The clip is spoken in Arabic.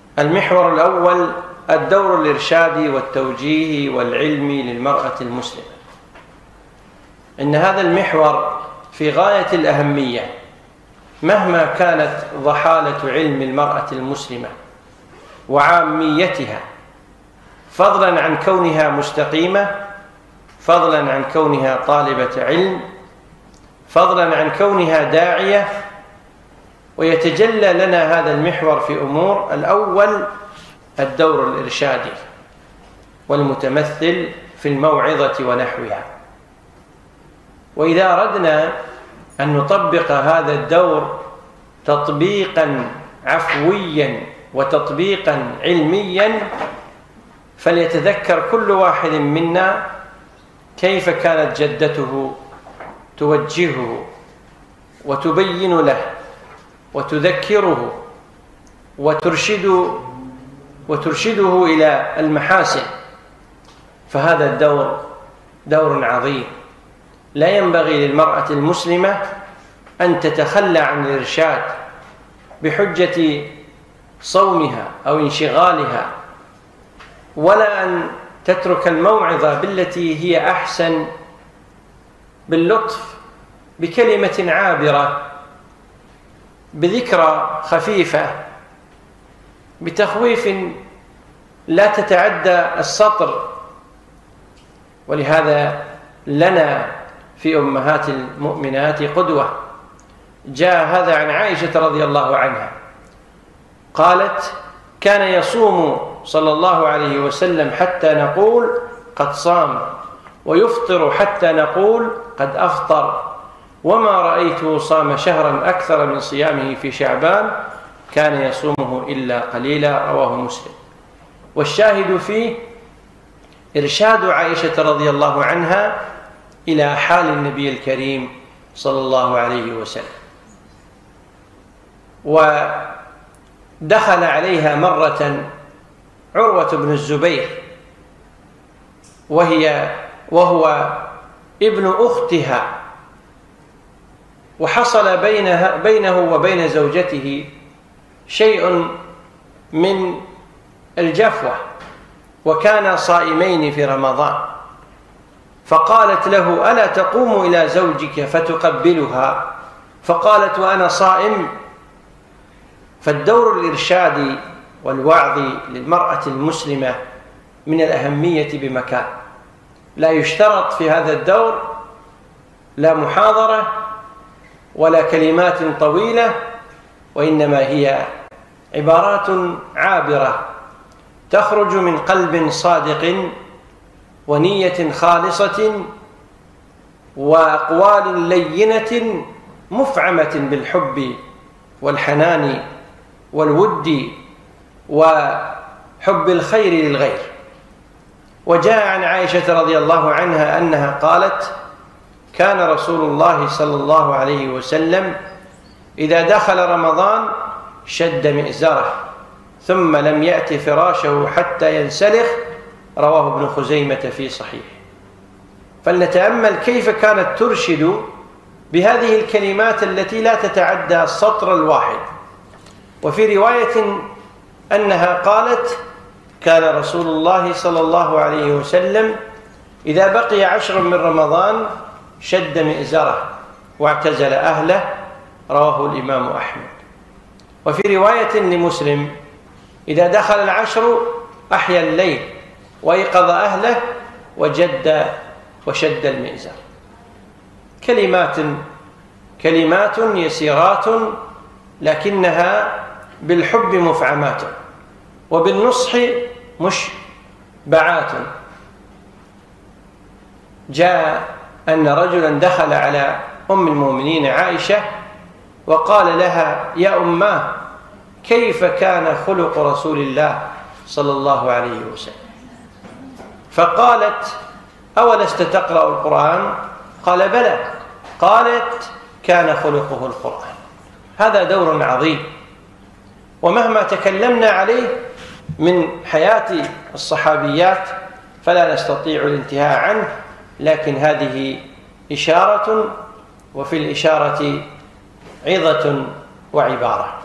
المحور الأول: الدور الإرشادي والتوجيهي والعلمي للمرأة المسلمة. إن هذا المحور في غاية الأهمية مهما كانت ضحالة علم المرأة المسلمة وعاميتها، فضلا عن كونها مستقيمة، فضلا عن كونها طالبة علم، فضلا عن كونها داعية. ويتجلى لنا هذا المحور في أمور: الأول الدور الإرشادي والمتمثل في الموعظة ونحوها. وإذا أردنا أن نطبق هذا الدور تطبيقا عفويا وتطبيقا علميا، فليتذكر كل واحد منا كيف كانت جدته توجهه وتبين له وتذكره وترشده إلى المحاسن. فهذا الدور دور عظيم، لا ينبغي للمرأة المسلمة أن تتخلى عن الإرشاد بحجة صومها أو انشغالها، ولا أن تترك الموعظة بالتي هي أحسن، باللطف، بكلمة عابرة، بذكرى خفيفة، بتخويف لا تتعدى السطر. ولهذا لنا في أمهات المؤمنات قدوة. جاء هذا عن عائشة رضي الله عنها قالت: كان يصوم صلى الله عليه وسلم حتى نقول قد صام، ويفطر حتى نقول قد أفطر، وما رأيته صام شهرا أكثر من صيامه في شعبان، كان يصومه إلا قليلا. رواه مسلم. والشاهد فيه إرشاد عائشة رضي الله عنها إلى حال النبي الكريم صلى الله عليه وسلم. ودخل عليها مرة عروة بن الزبير وهو ابن أختها، وحصل بينه وبين زوجته شيء من الجفوة، وكانا صائمين في رمضان، فقالت له: ألا تقوم إلى زوجك فتقبلها؟ فقالت: وأنا صائم. فالدور الإرشادي والوعظ للمرأة المسلمة من الأهمية بمكان. لا يشترط في هذا الدور لا محاضرة ولا كلمات طويلة، وإنما هي عبارات عابرة تخرج من قلب صادق ونية خالصة وأقوال لينة مفعمة بالحب والحنان والود وحب الخير للغير. وجاء عن عائشة رضي الله عنها أنها قالت: كان رسول الله صلى الله عليه وسلم إذا دخل رمضان شد مئزره ثم لم يأت فراشه حتى ينسلخ. رواه ابن خزيمة في صحيح. فلنتأمل كيف كانت ترشد بهذه الكلمات التي لا تتعدى السطر الواحد. وفي رواية أنها قالت: كان رسول الله صلى الله عليه وسلم إذا بقي 10 من رمضان شد مئزره واعتزل أهله. رواه الإمام أحمد. وفي رواية لمسلم: إذا دخل 10 أحيا الليل وأيقظ أهله وشد المئزر. كلمات يسيرات، لكنها بالحب مفعمات وبالنصح مشبعات. جاء أن رجلا دخل على أم المؤمنين عائشة وقال لها: يا أماه، كيف كان خلق رسول الله صلى الله عليه وسلم؟ فقالت: أولست تقرأ القرآن؟ قال: بلى. قالت: كان خلقه القرآن. هذا دور عظيم، ومهما تكلمنا عليه من حياة الصحابيات فلا نستطيع الانتهاء عنه، لكن هذه إشارة، وفي الإشارة عظة وعبارة.